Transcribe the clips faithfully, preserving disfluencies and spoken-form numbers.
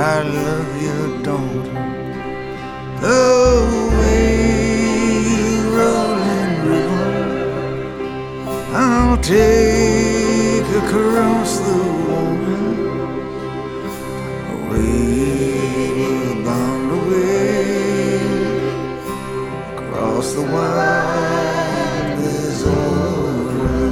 I love your daughter. The way you rolling river, I'll take across the water. We're bound away across the wide Missouri.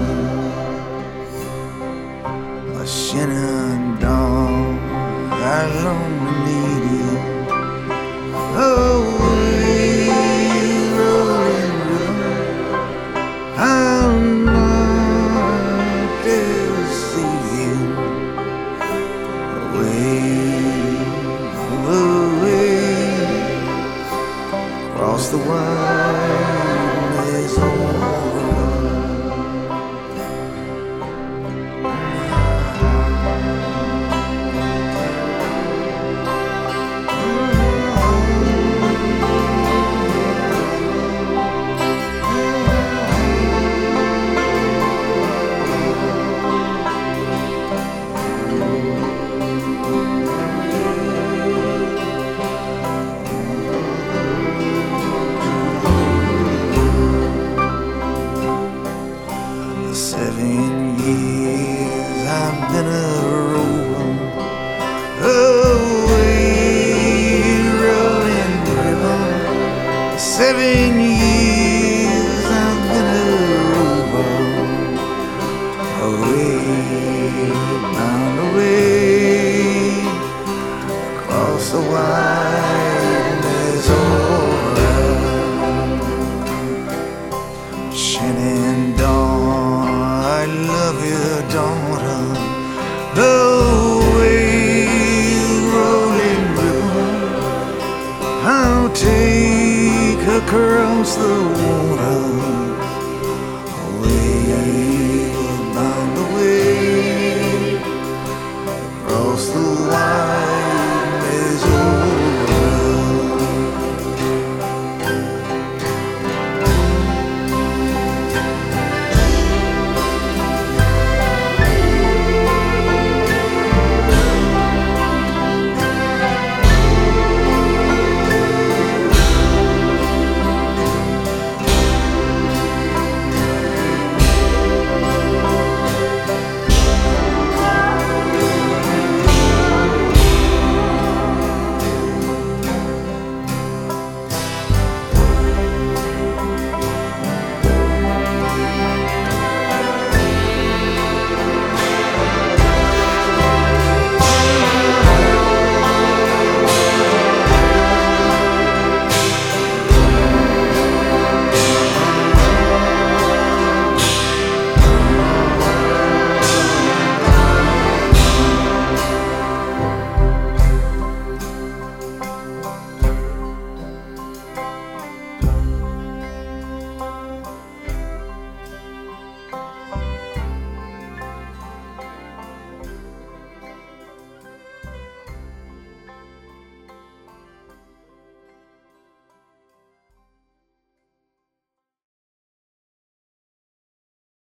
A Shenandoah, I long to meet you. Oh, you rolling river, I'll not dare see you. Away, away, across the wide Missouri. Seven years I've been a rover, away rolling river. Seven years I've been a rover, away, bound away across the wide Missouri. Shenandoah, I love your daughter. The way you rolling river, I'll take her across the